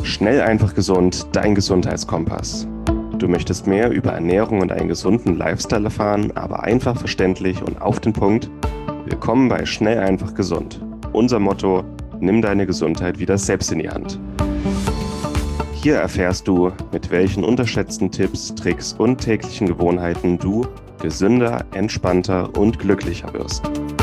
Schnell, einfach, gesund, dein Gesundheitskompass. Du möchtest mehr über Ernährung und einen gesunden Lifestyle erfahren, aber einfach verständlich und auf den Punkt? Willkommen bei Schnell, einfach, gesund. Unser Motto: Nimm deine Gesundheit wieder selbst in die Hand. Hier erfährst du, mit welchen unterschätzten Tipps, Tricks und täglichen Gewohnheiten du gesünder, entspannter und glücklicher wirst.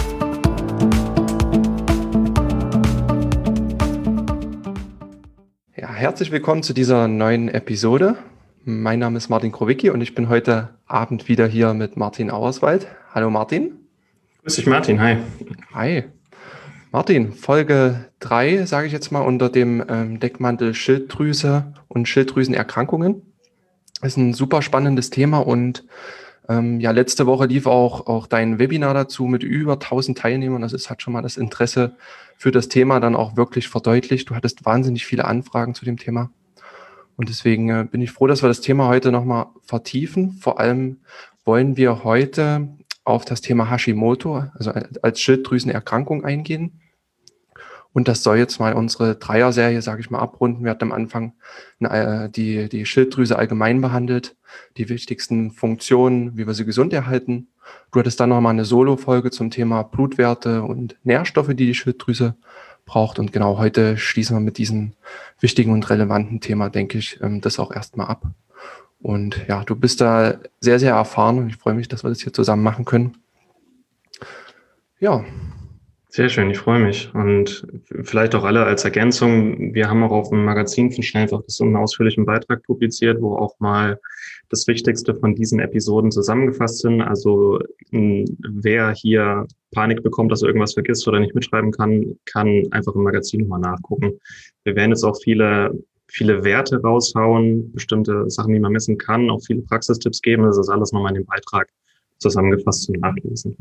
Ja, herzlich willkommen zu dieser neuen Episode. Mein Name ist Martin Krowicki und ich bin heute Abend wieder hier mit Martin Auerswald. Hallo Martin. Grüß dich Martin, hi. Hi. Martin, Folge 3, sage ich jetzt mal, unter dem Deckmantel Schilddrüse und Schilddrüsenerkrankungen. Das ist ein super spannendes Thema und letzte Woche lief auch dein Webinar dazu mit über 1000 Teilnehmern. Hat schon mal das Interesse für das Thema dann auch wirklich verdeutlicht. Du hattest wahnsinnig viele Anfragen zu dem Thema. Und deswegen bin ich froh, dass wir das Thema heute nochmal vertiefen. Vor allem wollen wir heute auf das Thema Hashimoto, also als Schilddrüsenerkrankung eingehen. Und das soll jetzt mal unsere Dreier-Serie, sage ich mal, abrunden. Wir hatten am Anfang die Schilddrüse allgemein behandelt, die wichtigsten Funktionen, wie wir sie gesund erhalten. Du hattest dann nochmal eine Solo-Folge zum Thema Blutwerte und Nährstoffe, die Schilddrüse braucht. Und genau heute schließen wir mit diesem wichtigen und relevanten Thema, denke ich, das auch erstmal ab. Und ja, du bist da sehr, sehr erfahren und ich freue mich, dass wir das hier zusammen machen können. Ja. Sehr schön, ich freue mich. Und vielleicht auch alle als Ergänzung, wir haben auch auf dem Magazin von Schnell, einfach so einen ausführlichen Beitrag publiziert, wo auch mal das Wichtigste von diesen Episoden zusammengefasst sind. Also wer hier Panik bekommt, dass er irgendwas vergisst oder nicht mitschreiben kann, kann einfach im Magazin nochmal nachgucken. Wir werden jetzt auch viele Werte raushauen, bestimmte Sachen, die man messen kann, auch viele Praxistipps geben. Das ist alles nochmal in dem Beitrag zusammengefasst zum Nachlesen.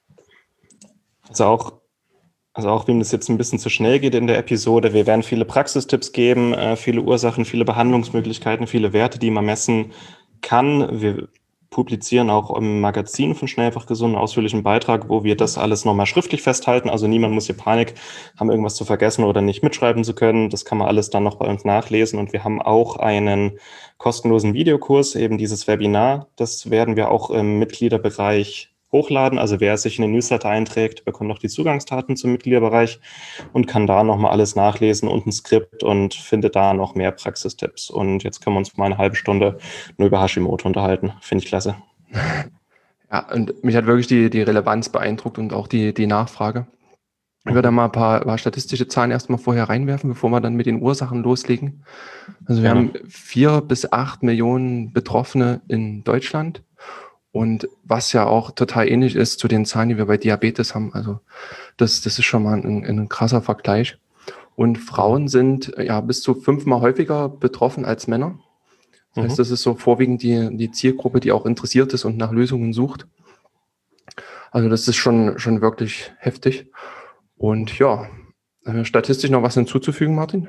Also auch, wenn das jetzt ein bisschen zu schnell geht in der Episode, wir werden viele Praxistipps geben, viele Ursachen, viele Behandlungsmöglichkeiten, viele Werte, die man messen kann. Wir publizieren auch im Magazin von Schnell, einfach, gesund einen ausführlichen Beitrag, wo wir das alles nochmal schriftlich festhalten. Also niemand muss hier Panik haben, irgendwas zu vergessen oder nicht mitschreiben zu können. Das kann man alles dann noch bei uns nachlesen. Und wir haben auch einen kostenlosen Videokurs, eben dieses Webinar. Das werden wir auch im Mitgliederbereich hochladen. Also wer sich in den Newsletter einträgt, bekommt noch die Zugangsdaten zum Mitgliederbereich und kann da nochmal alles nachlesen und ein Skript und findet da noch mehr Praxistipps. Und jetzt können wir uns mal eine halbe Stunde nur über Hashimoto unterhalten. Finde ich klasse. Ja, und mich hat wirklich die Relevanz beeindruckt und auch die Nachfrage. Ich würde da mal ein paar statistische Zahlen erstmal vorher reinwerfen, bevor wir dann mit den Ursachen loslegen. Also wir haben 4 bis 8 Millionen Betroffene in Deutschland. Und was ja auch total ähnlich ist zu den Zahlen, die wir bei Diabetes haben. Also das ist schon mal ein krasser Vergleich. Und Frauen sind ja bis zu 5-mal häufiger betroffen als Männer. Das heißt, das ist so vorwiegend die Zielgruppe, die auch interessiert ist und nach Lösungen sucht. Also das ist schon wirklich heftig. Und ja, statistisch noch was hinzuzufügen, Martin?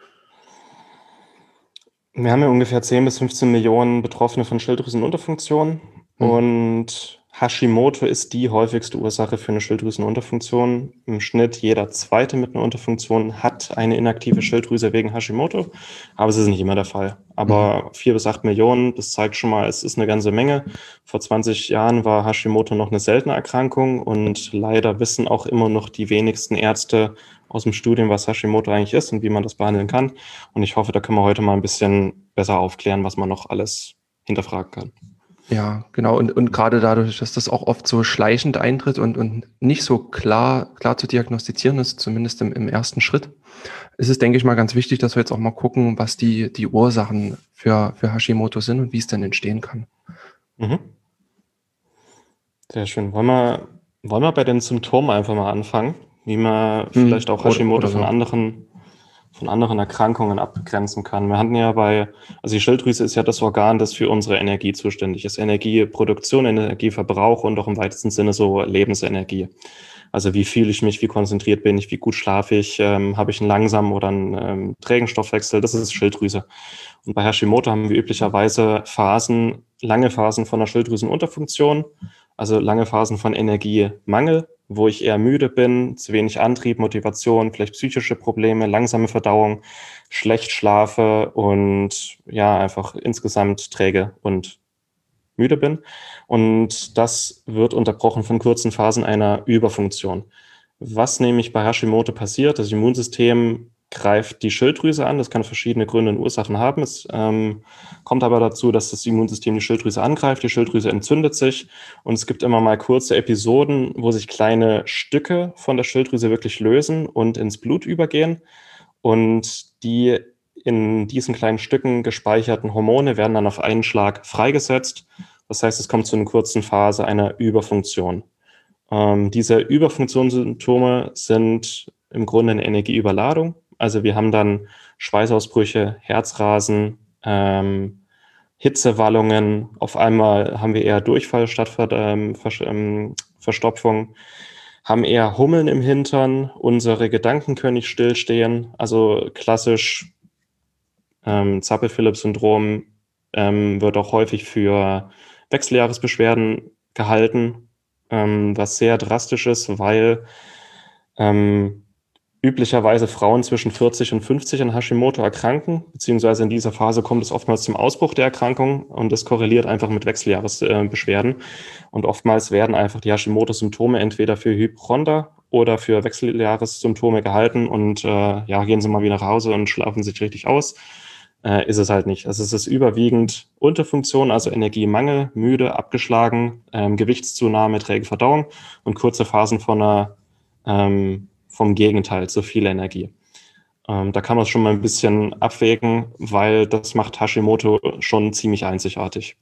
Wir haben ja ungefähr 10 bis 15 Millionen Betroffene von Schilddrüsenunterfunktion. Und Hashimoto ist die häufigste Ursache für eine Schilddrüsenunterfunktion. Im Schnitt jeder Zweite mit einer Unterfunktion hat eine inaktive Schilddrüse wegen Hashimoto, aber es ist nicht immer der Fall. Aber 4 bis 8 Millionen, das zeigt schon mal, es ist eine ganze Menge. Vor 20 Jahren war Hashimoto noch eine seltene Erkrankung und leider wissen auch immer noch die wenigsten Ärzte aus dem Studium, was Hashimoto eigentlich ist und wie man das behandeln kann. Und ich hoffe, da können wir heute mal ein bisschen besser aufklären, was man noch alles hinterfragen kann. Ja, genau. Und gerade dadurch, dass das auch oft so schleichend eintritt und nicht so klar zu diagnostizieren ist, zumindest im ersten Schritt, ist es, denke ich mal, ganz wichtig, dass wir jetzt auch mal gucken, was die Ursachen für Hashimoto sind und wie es denn entstehen kann. Sehr schön. Wollen wir bei den Symptomen einfach mal anfangen, wie man vielleicht auch Hashimoto von anderen Erkrankungen abgrenzen kann. Wir hatten ja also die Schilddrüse ist ja das Organ, das für unsere Energie zuständig ist. Energieproduktion, Energieverbrauch und auch im weitesten Sinne so Lebensenergie. Also wie fühle ich mich, wie konzentriert bin ich, wie gut schlafe ich, habe ich einen langsamen oder einen trägen Stoffwechsel, das ist Schilddrüse. Und bei Hashimoto haben wir üblicherweise lange Phasen von einer Schilddrüsenunterfunktion, Also lange Phasen von Energiemangel, wo ich eher müde bin, zu wenig Antrieb, Motivation, vielleicht psychische Probleme, langsame Verdauung, schlecht schlafe und ja, einfach insgesamt träge und müde bin. Und das wird unterbrochen von kurzen Phasen einer Überfunktion. Was nämlich bei Hashimoto passiert, das Immunsystem greift die Schilddrüse an. Das kann verschiedene Gründe und Ursachen haben. Es kommt aber dazu, dass das Immunsystem die Schilddrüse angreift. Die Schilddrüse entzündet sich und es gibt immer mal kurze Episoden, wo sich kleine Stücke von der Schilddrüse wirklich lösen und ins Blut übergehen. Und die in diesen kleinen Stücken gespeicherten Hormone werden dann auf einen Schlag freigesetzt. Das heißt, es kommt zu einer kurzen Phase einer Überfunktion. Diese Überfunktionssymptome sind im Grunde eine Energieüberladung. Also wir haben dann Schweißausbrüche, Herzrasen, Hitzewallungen. Auf einmal haben wir eher Durchfall statt Verstopfung, haben eher Hummeln im Hintern. Unsere Gedanken können nicht stillstehen. Also klassisch Zappel-Phillips-Syndrom wird auch häufig für Wechseljahresbeschwerden gehalten, was sehr drastisch ist, weil üblicherweise Frauen zwischen 40 und 50 an Hashimoto erkranken, beziehungsweise in dieser Phase kommt es oftmals zum Ausbruch der Erkrankung und das korreliert einfach mit Wechseljahresbeschwerden. Und oftmals werden einfach die Hashimoto-Symptome entweder für Hypochonder oder für Wechseljahressymptome gehalten und ja, gehen Sie mal wieder nach Hause und schlafen sich richtig aus. Ist es halt nicht. Also es ist überwiegend Unterfunktion, also Energiemangel, müde, abgeschlagen, Gewichtszunahme, träge Verdauung und kurze Phasen vom Gegenteil, zu viel Energie. Da kann man es schon mal ein bisschen abwägen, weil das macht Hashimoto schon ziemlich einzigartig.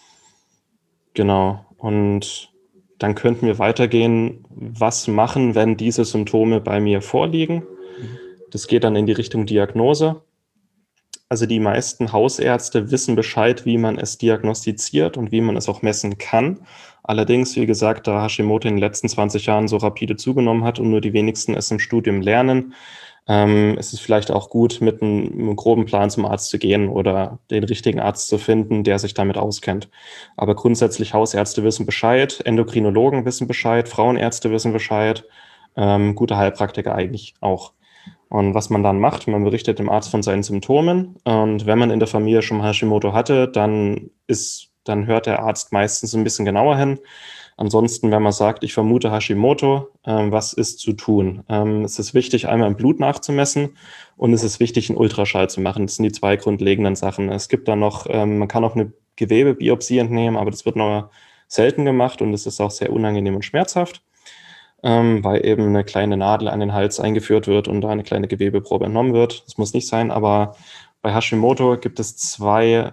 Genau. Und dann könnten wir weitergehen, was machen, wenn diese Symptome bei mir vorliegen. Das geht dann in die Richtung Diagnose. Also die meisten Hausärzte wissen Bescheid, wie man es diagnostiziert und wie man es auch messen kann. Allerdings, wie gesagt, da Hashimoto in den letzten 20 Jahren so rapide zugenommen hat und nur die wenigsten es im Studium lernen, ist es vielleicht auch gut, mit einem groben Plan zum Arzt zu gehen oder den richtigen Arzt zu finden, der sich damit auskennt. Aber grundsätzlich Hausärzte wissen Bescheid, Endokrinologen wissen Bescheid, Frauenärzte wissen Bescheid, gute Heilpraktiker eigentlich auch. Und was man dann macht, man berichtet dem Arzt von seinen Symptomen. Und wenn man in der Familie schon Hashimoto hatte, dann hört der Arzt meistens ein bisschen genauer hin. Ansonsten, wenn man sagt, ich vermute Hashimoto, was ist zu tun? Es ist wichtig, einmal im Blut nachzumessen und es ist wichtig, einen Ultraschall zu machen. Das sind die zwei grundlegenden Sachen. Es gibt dann noch, man kann auch eine Gewebebiopsie entnehmen, aber das wird nur selten gemacht und es ist auch sehr unangenehm und schmerzhaft, weil eben eine kleine Nadel an den Hals eingeführt wird und da eine kleine Gewebeprobe entnommen wird. Das muss nicht sein, aber bei Hashimoto gibt es zwei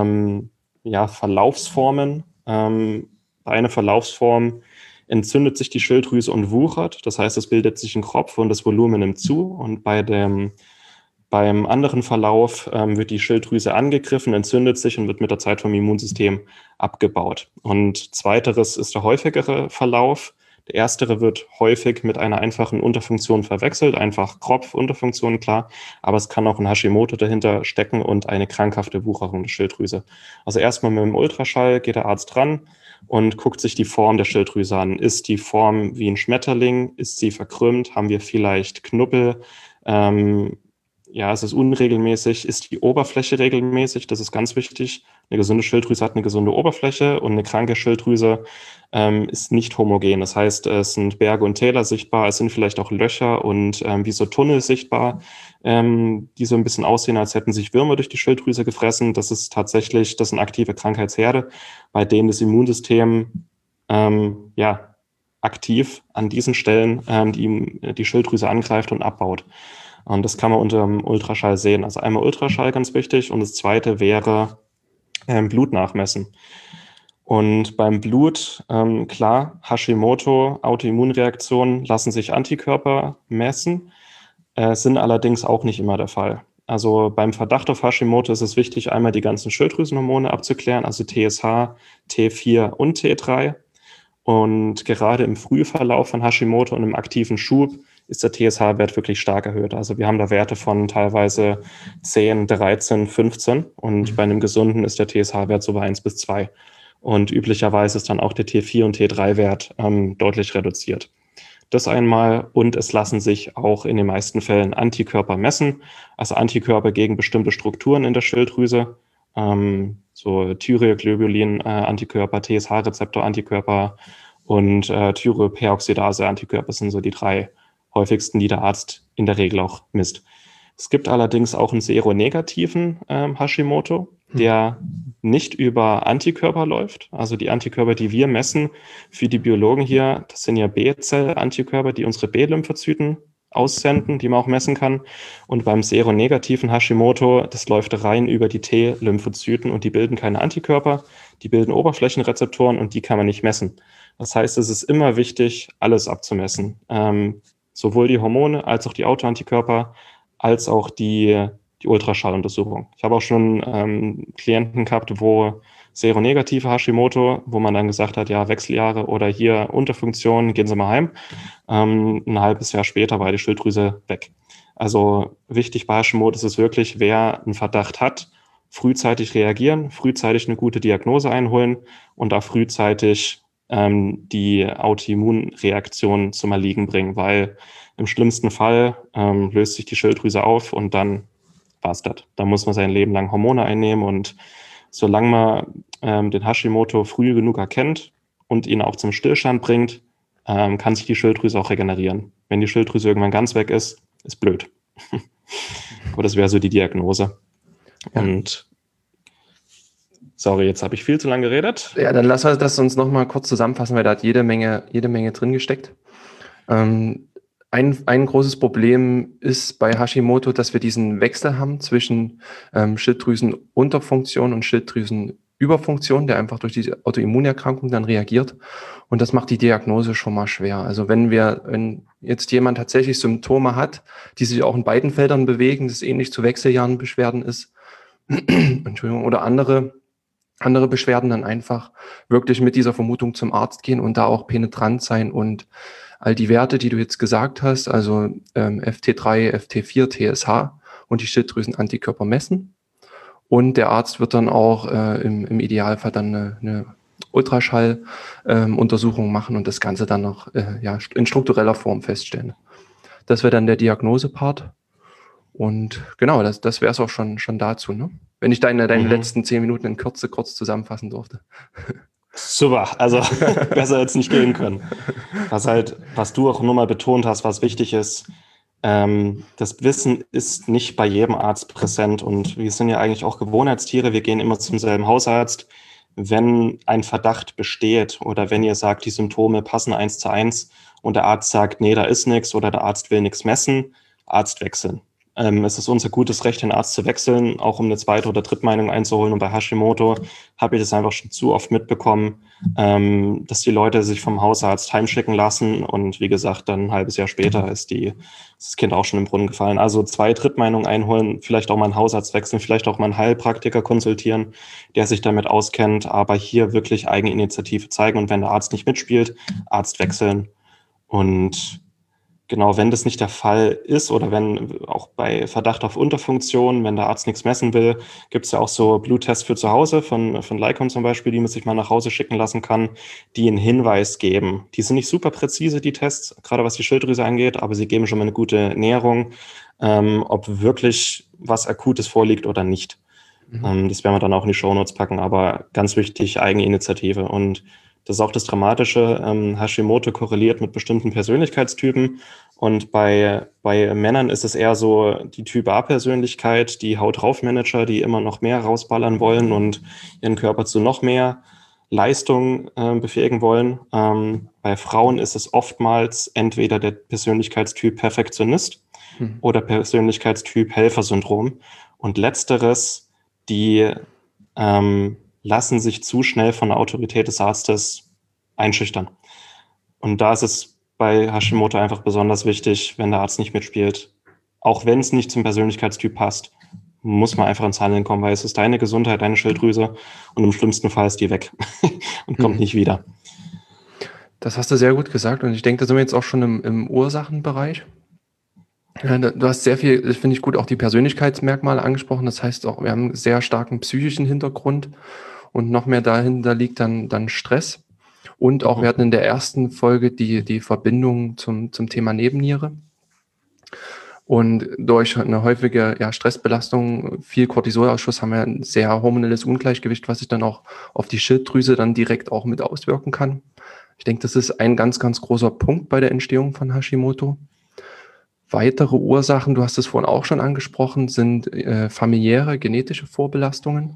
Verlaufsformen. Bei einer Verlaufsform entzündet sich die Schilddrüse und wuchert. Das heißt, es bildet sich ein Kropf und das Volumen nimmt zu. Und beim anderen Verlauf wird die Schilddrüse angegriffen, entzündet sich und wird mit der Zeit vom Immunsystem abgebaut. Und zweiteres ist der häufigere Verlauf. Der erstere wird häufig mit einer einfachen Unterfunktion verwechselt, einfach Kropf, Unterfunktion, klar, aber es kann auch ein Hashimoto dahinter stecken und eine krankhafte Wucherung der Schilddrüse. Also erstmal mit dem Ultraschall geht der Arzt ran und guckt sich die Form der Schilddrüse an. Ist die Form wie ein Schmetterling? Ist sie verkrümmt? Haben wir vielleicht Knubbel? Es ist unregelmäßig. Ist die Oberfläche regelmäßig? Das ist ganz wichtig. Eine gesunde Schilddrüse hat eine gesunde Oberfläche und eine kranke Schilddrüse ist nicht homogen. Das heißt, es sind Berge und Täler sichtbar, es sind vielleicht auch Löcher und wie so Tunnel sichtbar, die so ein bisschen aussehen, als hätten sich Würmer durch die Schilddrüse gefressen. Das sind aktive Krankheitsherde, bei denen das Immunsystem aktiv an diesen Stellen die Schilddrüse angreift und abbaut. Und das kann man unter dem Ultraschall sehen. Also einmal Ultraschall, ganz wichtig. Und das zweite wäre Blut nachmessen. Und beim Blut, klar, Hashimoto, Autoimmunreaktionen lassen sich Antikörper messen, sind allerdings auch nicht immer der Fall. Also beim Verdacht auf Hashimoto ist es wichtig, einmal die ganzen Schilddrüsenhormone abzuklären, also TSH, T4 und T3. Und gerade im Frühverlauf von Hashimoto und im aktiven Schub ist der TSH-Wert wirklich stark erhöht. Also wir haben da Werte von teilweise 10, 13, 15 und bei einem gesunden ist der TSH-Wert so bei 1 bis 2. und üblicherweise ist dann auch der T4- und T3-Wert deutlich reduziert. Das einmal, und es lassen sich auch in den meisten Fällen Antikörper messen, also Antikörper gegen bestimmte Strukturen in der Schilddrüse, so Thyroglobulin-Antikörper, TSH-Rezeptor-Antikörper und Thyroperoxidase-Antikörper sind so die 3 häufigsten, die der Arzt in der Regel auch misst. Es gibt allerdings auch einen seronegativen Hashimoto, der nicht über Antikörper läuft. Also die Antikörper, die wir messen für die Biologen hier, das sind ja B-Zell-Antikörper, die unsere B-Lymphozyten aussenden, die man auch messen kann. Und beim seronegativen Hashimoto, das läuft rein über die T-Lymphozyten und die bilden keine Antikörper, die bilden Oberflächenrezeptoren und die kann man nicht messen. Das heißt, es ist immer wichtig, alles abzumessen. Sowohl die Hormone als auch die Autoantikörper, als auch die Ultraschalluntersuchung. Ich habe auch schon Klienten gehabt, wo seronegative Hashimoto, wo man dann gesagt hat, ja, Wechseljahre oder hier Unterfunktion, gehen Sie mal heim. Ein halbes Jahr später war die Schilddrüse weg. Also wichtig bei Hashimoto ist es wirklich, wer einen Verdacht hat, frühzeitig reagieren, frühzeitig eine gute Diagnose einholen und auch frühzeitig die Autoimmunreaktion zum Erliegen bringen, weil im schlimmsten Fall löst sich die Schilddrüse auf und dann war es das. Da muss man sein Leben lang Hormone einnehmen und solange man den Hashimoto früh genug erkennt und ihn auch zum Stillstand bringt, kann sich die Schilddrüse auch regenerieren. Wenn die Schilddrüse irgendwann ganz weg ist blöd. Aber das wäre so die Diagnose. Ja. Und sorry, jetzt habe ich viel zu lange geredet. Ja, dann lass uns noch mal kurz zusammenfassen, weil da hat jede Menge drin gesteckt. Ein großes Problem ist bei Hashimoto, dass wir diesen Wechsel haben zwischen Schilddrüsenunterfunktion und Schilddrüsenüberfunktion, der einfach durch diese Autoimmunerkrankung dann reagiert. Und das macht die Diagnose schon mal schwer. Also wenn jetzt jemand tatsächlich Symptome hat, die sich auch in beiden Feldern bewegen, das ähnlich zu Wechseljahrenbeschwerden ist, Entschuldigung, oder andere Beschwerden, dann einfach wirklich mit dieser Vermutung zum Arzt gehen und da auch penetrant sein und all die Werte, die du jetzt gesagt hast, also FT3, FT4, TSH und die Schilddrüsenantikörper messen. Und der Arzt wird dann auch im Idealfall dann eine Ultraschalluntersuchung machen und das Ganze dann noch in struktureller Form feststellen. Das wäre dann der Diagnosepart. Und genau, das wäre es auch schon dazu, ne? Wenn ich deine letzten 10 Minuten in Kürze kurz zusammenfassen durfte. Super, also besser jetzt nicht gehen können. Was du auch nur mal betont hast, was wichtig ist, das Wissen ist nicht bei jedem Arzt präsent und wir sind ja eigentlich auch Gewohnheitstiere, wir gehen immer zum selben Hausarzt. Wenn ein Verdacht besteht oder wenn ihr sagt, die Symptome passen 1:1 und der Arzt sagt, nee, da ist nichts oder der Arzt will nichts messen, Arzt wechseln. Es ist unser gutes Recht, den Arzt zu wechseln, auch um eine zweite oder dritte Meinung einzuholen. Und bei Hashimoto habe ich das einfach schon zu oft mitbekommen, dass die Leute sich vom Hausarzt heimschicken lassen. Und wie gesagt, dann ein halbes Jahr später ist das Kind auch schon im Brunnen gefallen. Also 2 Drittmeinungen einholen, vielleicht auch mal einen Hausarzt wechseln, vielleicht auch mal einen Heilpraktiker konsultieren, der sich damit auskennt. Aber hier wirklich Eigeninitiative zeigen. Und wenn der Arzt nicht mitspielt, Arzt wechseln. Und genau, wenn das nicht der Fall ist oder wenn auch bei Verdacht auf Unterfunktion, wenn der Arzt nichts messen will, gibt es ja auch so Bluttests für zu Hause von Lycon zum Beispiel, die man sich mal nach Hause schicken lassen kann, die einen Hinweis geben. Die sind nicht super präzise, die Tests, gerade was die Schilddrüse angeht, aber sie geben schon mal eine gute Näherung, ob wirklich was Akutes vorliegt oder nicht. Das werden wir dann auch in die Shownotes packen, aber ganz wichtig, Eigeninitiative. Und das ist auch das Dramatische. Hashimoto korreliert mit bestimmten Persönlichkeitstypen und bei Männern ist es eher so die Typ A-Persönlichkeit, die Haut-drauf-Manager, die immer noch mehr rausballern wollen und ihren Körper zu noch mehr Leistung befähigen wollen. Bei Frauen ist es oftmals entweder der Persönlichkeitstyp Perfektionist oder Persönlichkeitstyp Helfersyndrom. Und letzteres, die lassen sich zu schnell von der Autorität des Arztes einschüchtern. Und da ist es bei Hashimoto einfach besonders wichtig, wenn der Arzt nicht mitspielt, auch wenn es nicht zum Persönlichkeitstyp passt, muss man einfach ins Handeln kommen, weil es ist deine Gesundheit, deine Schilddrüse und im schlimmsten Fall ist die weg und kommt nicht wieder. Das hast du sehr gut gesagt und ich denke, da sind wir jetzt auch schon im Ursachenbereich. Ja, du hast sehr viel, das finde ich gut, auch die Persönlichkeitsmerkmale angesprochen. Das heißt auch, wir haben einen sehr starken psychischen Hintergrund und noch mehr dahinter liegt dann Stress. Und auch, wir hatten in der ersten Folge die Verbindung zum Thema Nebenniere. Und durch eine häufige Stressbelastung, viel Cortisolausschuss, haben wir ein sehr hormonelles Ungleichgewicht, was sich dann auch auf die Schilddrüse dann direkt auch mit auswirken kann. Ich denke, das ist ein ganz, ganz großer Punkt bei der Entstehung von Hashimoto. Weitere Ursachen, du hast es vorhin auch schon angesprochen, sind familiäre, genetische Vorbelastungen,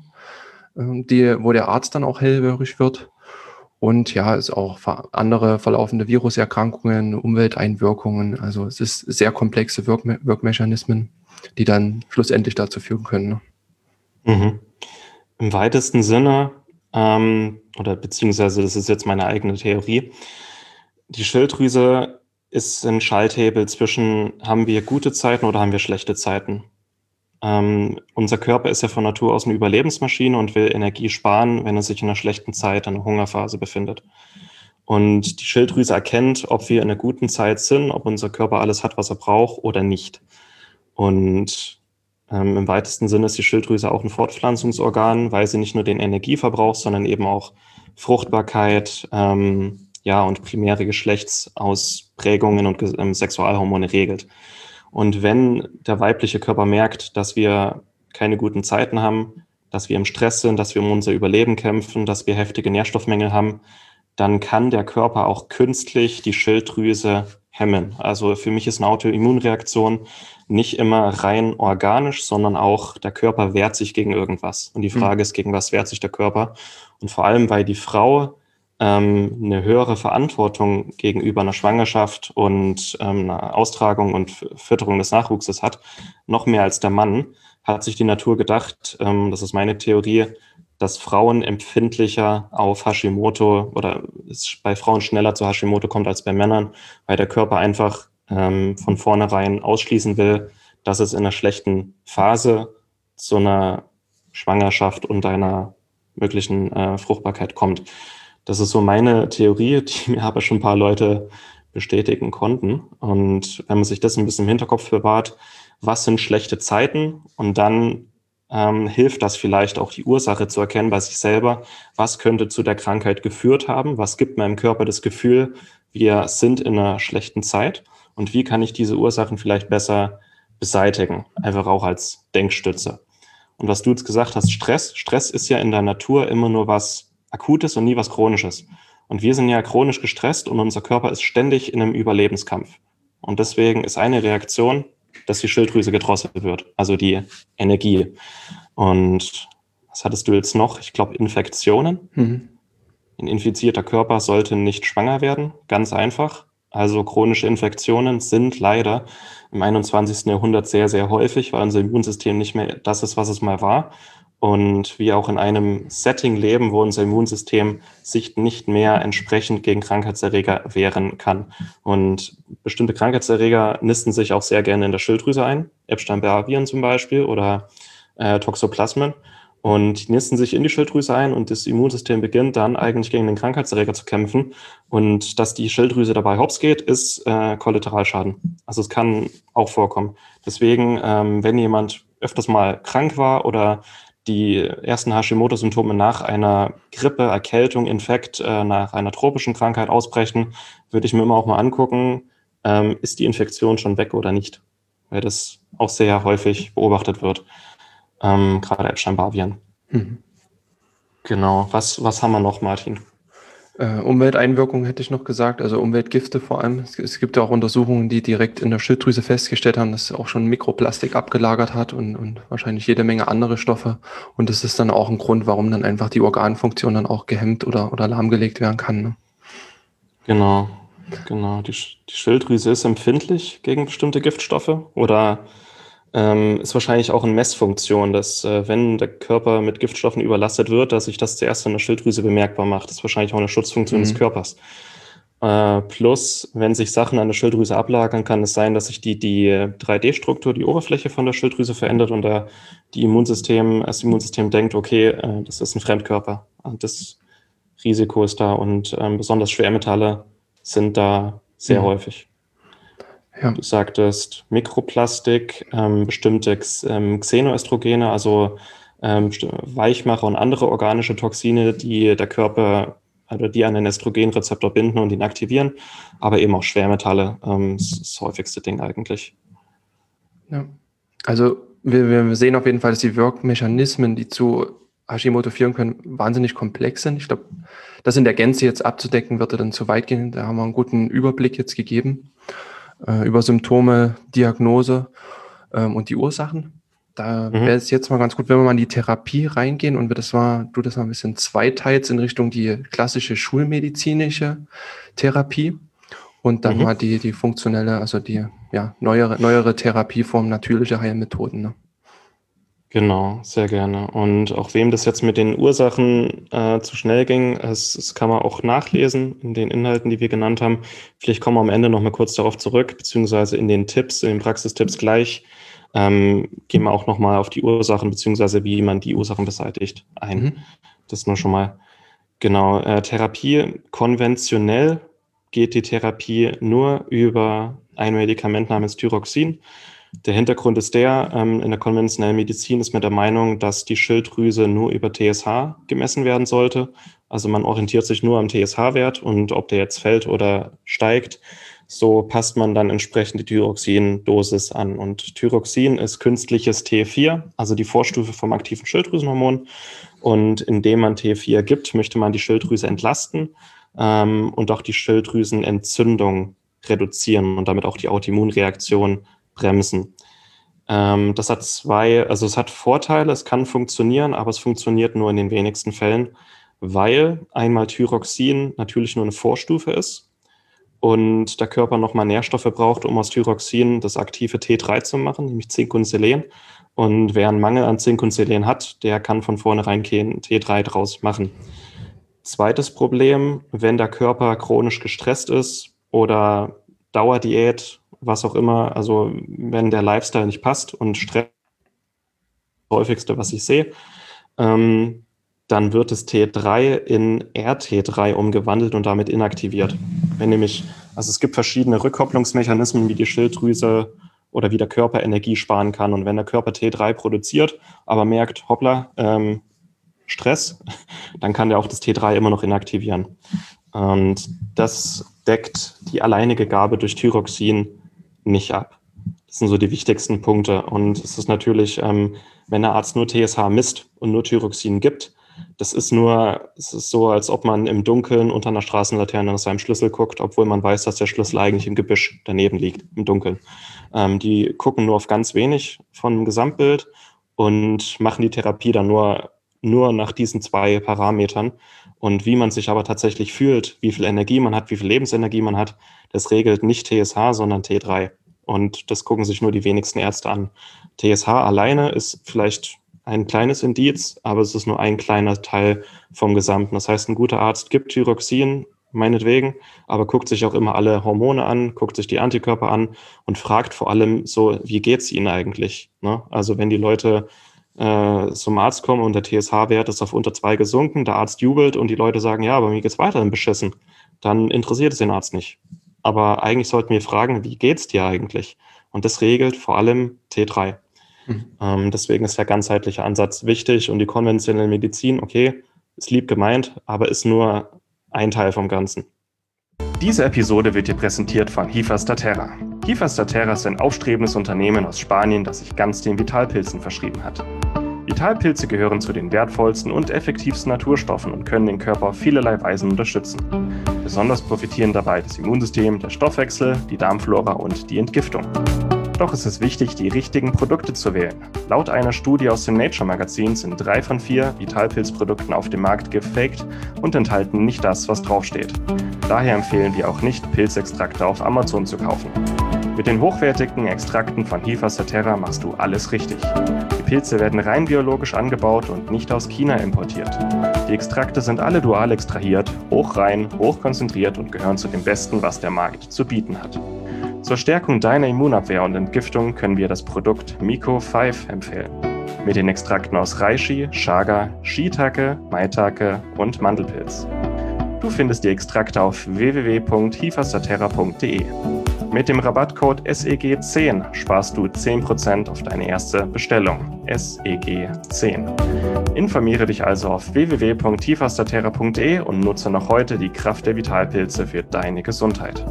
wo der Arzt dann auch hellhörig wird. Und ja, es auch andere verlaufende Viruserkrankungen, Umwelteinwirkungen. Also es ist sehr komplexe Wirkmechanismen, die dann schlussendlich dazu führen können. Ne? Mhm. Im weitesten Sinne, oder beziehungsweise das ist jetzt meine eigene Theorie, die Schilddrüse ist ein Schalthebel zwischen, haben wir gute Zeiten oder haben wir schlechte Zeiten. Unser Körper ist ja von Natur aus eine Überlebensmaschine und will Energie sparen, wenn er sich in einer schlechten Zeit, in einer Hungerphase befindet. Und die Schilddrüse erkennt, ob wir in einer guten Zeit sind, ob unser Körper alles hat, was er braucht oder nicht. Und im weitesten Sinne ist die Schilddrüse auch ein Fortpflanzungsorgan, weil sie nicht nur den Energieverbrauch, sondern eben auch Fruchtbarkeit, und primäre Geschlechtsausprägungen und Sexualhormone regelt. Und wenn der weibliche Körper merkt, dass wir keine guten Zeiten haben, dass wir im Stress sind, dass wir um unser Überleben kämpfen, dass wir heftige Nährstoffmängel haben, dann kann der Körper auch künstlich die Schilddrüse hemmen. Also für mich ist eine Autoimmunreaktion nicht immer rein organisch, sondern auch der Körper wehrt sich gegen irgendwas. Und die Frage ist, gegen was wehrt sich der Körper? Und vor allem, weil die Frau eine höhere Verantwortung gegenüber einer Schwangerschaft und einer Austragung und Fütterung des Nachwuchses hat, noch mehr als der Mann, hat sich die Natur gedacht, das ist meine Theorie, dass Frauen empfindlicher auf Hashimoto oder es bei Frauen schneller zu Hashimoto kommt als bei Männern, weil der Körper einfach von vornherein ausschließen will, dass es in einer schlechten Phase zu einer Schwangerschaft und einer möglichen Fruchtbarkeit kommt. Das ist so meine Theorie, die mir aber schon ein paar Leute bestätigen konnten. Und wenn man sich das ein bisschen im Hinterkopf bewahrt, was sind schlechte Zeiten? Und dann hilft das vielleicht auch die Ursache zu erkennen bei sich selber, was könnte zu der Krankheit geführt haben, was gibt meinem Körper das Gefühl, wir sind in einer schlechten Zeit und wie kann ich diese Ursachen vielleicht besser beseitigen, einfach auch als Denkstütze. Und was du jetzt gesagt hast, Stress ist ja in der Natur immer nur was Akutes und nie was Chronisches. Und wir sind ja chronisch gestresst und unser Körper ist ständig in einem Überlebenskampf. Und deswegen ist eine Reaktion, dass die Schilddrüse gedrosselt wird, also die Energie. Und was hattest du jetzt noch? Ich glaube, Infektionen. Ein infizierter Körper sollte nicht schwanger werden, ganz einfach. Also chronische Infektionen sind leider im 21. Jahrhundert sehr, sehr häufig, weil unser Immunsystem nicht mehr das ist, was es mal war. Und wir auch in einem Setting leben, wo unser Immunsystem sich nicht mehr entsprechend gegen Krankheitserreger wehren kann. Und bestimmte Krankheitserreger nisten sich auch sehr gerne in der Schilddrüse ein, Epstein-Barr-Viren zum Beispiel oder Toxoplasmen. Und die nisten sich in die Schilddrüse ein und das Immunsystem beginnt dann eigentlich gegen den Krankheitserreger zu kämpfen. Und dass die Schilddrüse dabei hops geht, ist Kollateralschaden. Also es kann auch vorkommen. Deswegen, wenn jemand öfters mal krank war oder die ersten Hashimoto-Symptome nach einer Grippe, Erkältung, Infekt, nach einer tropischen Krankheit ausbrechen, würde ich mir immer auch mal angucken, ist die Infektion schon weg oder nicht? Weil das auch sehr häufig beobachtet wird, gerade Epstein-Barr-Viren. Genau, was haben wir noch, Martin? Umwelteinwirkungen hätte ich noch gesagt, also Umweltgifte vor allem. Es gibt ja auch Untersuchungen, die direkt in der Schilddrüse festgestellt haben, dass es auch schon Mikroplastik abgelagert hat und wahrscheinlich jede Menge andere Stoffe. Und das ist dann auch ein Grund, warum dann einfach die Organfunktion dann auch gehemmt oder lahmgelegt werden kann. Ne? Genau. Die Schilddrüse ist empfindlich gegen bestimmte Giftstoffe oder ist wahrscheinlich auch eine Messfunktion, dass wenn der Körper mit Giftstoffen überlastet wird, dass sich das zuerst in der Schilddrüse bemerkbar macht. Das ist wahrscheinlich auch eine Schutzfunktion des Körpers. Plus, wenn sich Sachen an der Schilddrüse ablagern, kann es sein, dass sich die 3D-Struktur, die Oberfläche von der Schilddrüse verändert und das Immunsystem denkt, okay, das ist ein Fremdkörper. Und das Risiko ist da und besonders Schwermetalle sind da sehr häufig. Ja. Du sagtest Mikroplastik, bestimmte Xenoöstrogene, also Weichmacher und andere organische Toxine, die der Körper, also die an den Östrogenrezeptor binden und ihn aktivieren, aber eben auch Schwermetalle, ist das häufigste Ding eigentlich. Ja. Also wir sehen auf jeden Fall, dass die Wirkmechanismen, die zu Hashimoto führen können, wahnsinnig komplex sind. Ich glaube, das in der Gänze jetzt abzudecken, würde dann zu weit gehen. Da haben wir einen guten Überblick jetzt gegeben über Symptome, Diagnose und die Ursachen. Da wäre es jetzt mal ganz gut, wenn wir mal in die Therapie reingehen und du das mal ein bisschen zweiteilst in Richtung die klassische schulmedizinische Therapie und dann mal die funktionelle, also die neuere Therapieform, natürliche Heilmethoden. Ne? Genau, sehr gerne. Und auch wem das jetzt mit den Ursachen zu schnell ging, das kann man auch nachlesen in den Inhalten, die wir genannt haben. Vielleicht kommen wir am Ende noch mal kurz darauf zurück, beziehungsweise in den Tipps, in den Praxistipps gleich, gehen wir auch noch mal auf die Ursachen, beziehungsweise wie man die Ursachen beseitigt ein. Das nur schon mal. Genau, Therapie konventionell geht die Therapie nur über ein Medikament namens Thyroxin. Der Hintergrund ist in der konventionellen Medizin ist man der Meinung, dass die Schilddrüse nur über TSH gemessen werden sollte. Also man orientiert sich nur am TSH-Wert und ob der jetzt fällt oder steigt, so passt man dann entsprechend die Thyroxin-Dosis an. Und Thyroxin ist künstliches T4, also die Vorstufe vom aktiven Schilddrüsenhormon. Und indem man T4 gibt, möchte man die Schilddrüse entlasten und auch die Schilddrüsenentzündung reduzieren und damit auch die Autoimmunreaktion bremsen. Das hat es hat Vorteile, es kann funktionieren, aber es funktioniert nur in den wenigsten Fällen, weil einmal Thyroxin natürlich nur eine Vorstufe ist und der Körper nochmal Nährstoffe braucht, um aus Thyroxin das aktive T3 zu machen, nämlich Zink und Selen. Und wer einen Mangel an Zink und Selen hat, der kann von vornherein kein T3 draus machen. Zweites Problem, wenn der Körper chronisch gestresst ist oder Dauerdiät, was auch immer, also wenn der Lifestyle nicht passt und Stress das häufigste, was ich sehe, dann wird das T3 in RT3 umgewandelt und damit inaktiviert. Es gibt verschiedene Rückkopplungsmechanismen, wie die Schilddrüse oder wie der Körper Energie sparen kann. Und wenn der Körper T3 produziert, aber merkt, hoppla, Stress, dann kann der auch das T3 immer noch inaktivieren. Und das deckt die alleinige Gabe durch Thyroxin nicht ab. Das sind so die wichtigsten Punkte. Und es ist natürlich, wenn der Arzt nur TSH misst und nur Thyroxin gibt, es ist so, als ob man im Dunkeln unter einer Straßenlaterne nach seinem Schlüssel guckt, obwohl man weiß, dass der Schlüssel eigentlich im Gebüsch daneben liegt, im Dunkeln. Die gucken nur auf ganz wenig vom Gesamtbild und machen die Therapie dann nur nach diesen 2 Parametern. Und wie man sich aber tatsächlich fühlt, wie viel Energie man hat, wie viel Lebensenergie man hat, das regelt nicht TSH, sondern T3. Und das gucken sich nur die wenigsten Ärzte an. TSH alleine ist vielleicht ein kleines Indiz, aber es ist nur ein kleiner Teil vom Gesamten. Das heißt, ein guter Arzt gibt Thyroxin, meinetwegen, aber guckt sich auch immer alle Hormone an, guckt sich die Antikörper an und fragt vor allem so, wie geht's ihnen eigentlich? Ne? Also wenn die Leute zum Arzt kommen und der TSH-Wert ist auf unter 2 gesunken, der Arzt jubelt und die Leute sagen, ja, aber mir geht's weiterhin beschissen, dann interessiert es den Arzt nicht. Aber eigentlich sollten wir fragen, wie geht's dir eigentlich? Und das regelt vor allem T3. Deswegen ist der ganzheitliche Ansatz wichtig und die konventionelle Medizin, okay, ist lieb gemeint, aber ist nur ein Teil vom Ganzen. Diese Episode wird dir präsentiert von Hifastaterra. Hifastaterra ist ein aufstrebendes Unternehmen aus Spanien, das sich ganz den Vitalpilzen verschrieben hat. Vitalpilze gehören zu den wertvollsten und effektivsten Naturstoffen und können den Körper auf vielerlei Weisen unterstützen. Besonders profitieren dabei das Immunsystem, der Stoffwechsel, die Darmflora und die Entgiftung. Doch es ist wichtig, die richtigen Produkte zu wählen. Laut einer Studie aus dem Nature-Magazin sind 3 von 4 Vitalpilzprodukten auf dem Markt gefaked und enthalten nicht das, was draufsteht. Daher empfehlen wir auch nicht, Pilzextrakte auf Amazon zu kaufen. Mit den hochwertigen Extrakten von Hifastaterra machst du alles richtig. Die Pilze werden rein biologisch angebaut und nicht aus China importiert. Die Extrakte sind alle dual extrahiert, hochrein, hochkonzentriert und gehören zu dem Besten, was der Markt zu bieten hat. Zur Stärkung deiner Immunabwehr und Entgiftung können wir das Produkt Miko 5 empfehlen. Mit den Extrakten aus Reishi, Chaga, Shiitake, Maitake und Mandelpilz. Du findest die Extrakte auf www.hifastaterra.de. Mit dem Rabattcode SEG10 sparst du 10% auf deine erste Bestellung. SEG10. Informiere dich also auf www.hifastaterra.de und nutze noch heute die Kraft der Vitalpilze für deine Gesundheit.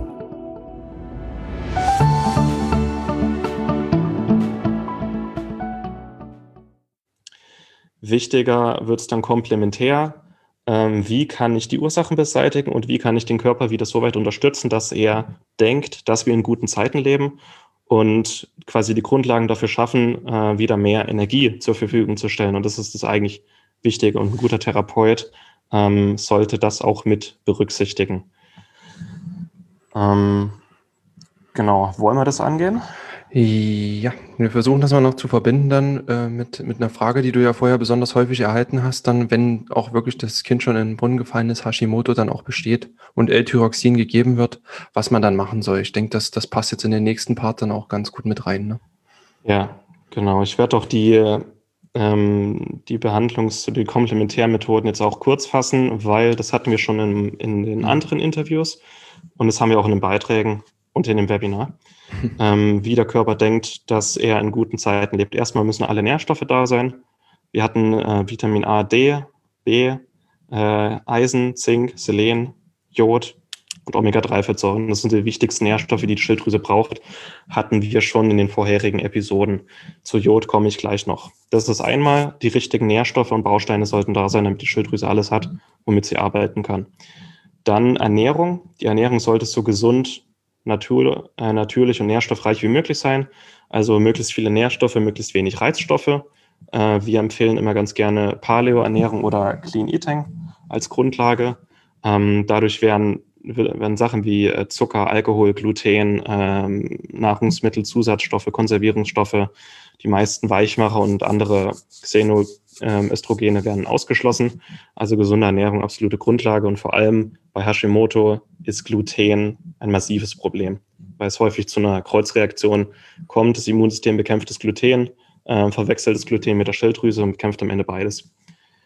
Wichtiger wird es dann komplementär. Wie kann ich die Ursachen beseitigen und wie kann ich den Körper wieder so weit unterstützen, dass er denkt, dass wir in guten Zeiten leben und quasi die Grundlagen dafür schaffen, wieder mehr Energie zur Verfügung zu stellen. Und das ist das eigentlich Wichtige. Und ein guter Therapeut sollte das auch mit berücksichtigen. Genau, wollen wir das angehen? Ja, wir versuchen das mal noch zu verbinden dann mit einer Frage, die du ja vorher besonders häufig erhalten hast, dann, wenn auch wirklich das Kind schon in den Brunnen gefallen ist, Hashimoto dann auch besteht und L-Tyroxin gegeben wird, was man dann machen soll. Ich denke, das passt jetzt in den nächsten Part dann auch ganz gut mit rein. Ne? Ja, genau. Ich werde auch die Komplementärmethoden jetzt auch kurz fassen, weil das hatten wir schon in den anderen Interviews und das haben wir auch in den Beiträgen und in dem Webinar. Wie der Körper denkt, dass er in guten Zeiten lebt. Erstmal müssen alle Nährstoffe da sein. Wir hatten Vitamin A, D, B, Eisen, Zink, Selen, Jod und Omega-3-Fettsäuren. Das sind die wichtigsten Nährstoffe, die die Schilddrüse braucht. Hatten wir schon in den vorherigen Episoden. Zu Jod komme ich gleich noch. Das ist einmal, die richtigen Nährstoffe und Bausteine sollten da sein, damit die Schilddrüse alles hat, womit sie arbeiten kann. Dann Ernährung. Die Ernährung sollte so gesund, natürlich und nährstoffreich wie möglich sein. Also möglichst viele Nährstoffe, möglichst wenig Reizstoffe. Wir empfehlen immer ganz gerne Paleo-Ernährung oder Clean Eating als Grundlage. Dadurch werden Sachen wie Zucker, Alkohol, Gluten, Nahrungsmittel, Konservierungsstoffe, die meisten Weichmacher und andere Xenoöstrogene werden ausgeschlossen. Also gesunde Ernährung, absolute Grundlage. Und vor allem bei Hashimoto ist Gluten ein massives Problem, weil es häufig zu einer Kreuzreaktion kommt. Das Immunsystem bekämpft das Gluten, verwechselt das Gluten mit der Schilddrüse und bekämpft am Ende beides.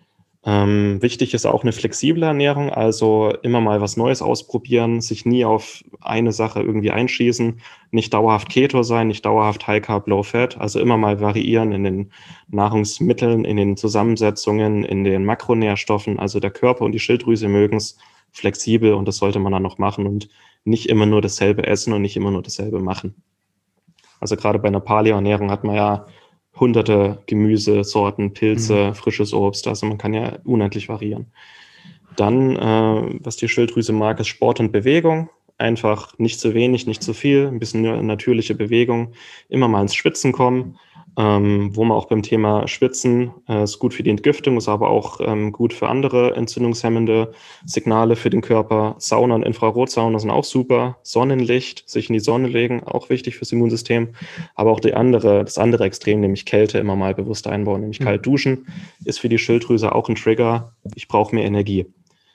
Wichtig ist auch eine flexible Ernährung, also immer mal was Neues ausprobieren, sich nie auf eine Sache irgendwie einschießen, nicht dauerhaft Keto sein, nicht dauerhaft High Carb, Low Fat, also immer mal variieren in den Nahrungsmitteln, in den Zusammensetzungen, in den Makronährstoffen. Also der Körper und die Schilddrüse mögen es flexibel und das sollte man dann noch machen und nicht immer nur dasselbe essen und nicht immer nur dasselbe machen. Also gerade bei einer Paleo-Ernährung hat man ja hunderte Gemüsesorten, Pilze, frisches Obst, also man kann ja unendlich variieren. Dann, was die Schilddrüse mag, ist Sport und Bewegung. Einfach nicht zu wenig, nicht zu viel, ein bisschen natürliche Bewegung, immer mal ins Schwitzen kommen, wo man auch beim Thema Schwitzen ist gut für die Entgiftung, ist aber auch gut für andere entzündungshemmende Signale für den Körper. Sauna und Infrarotsauna sind auch super. Sonnenlicht, sich in die Sonne legen, auch wichtig fürs Immunsystem. Aber auch das andere Extrem, nämlich Kälte, immer mal bewusst einbauen, nämlich kalt duschen, ist für die Schilddrüse auch ein Trigger. Ich brauche mehr Energie.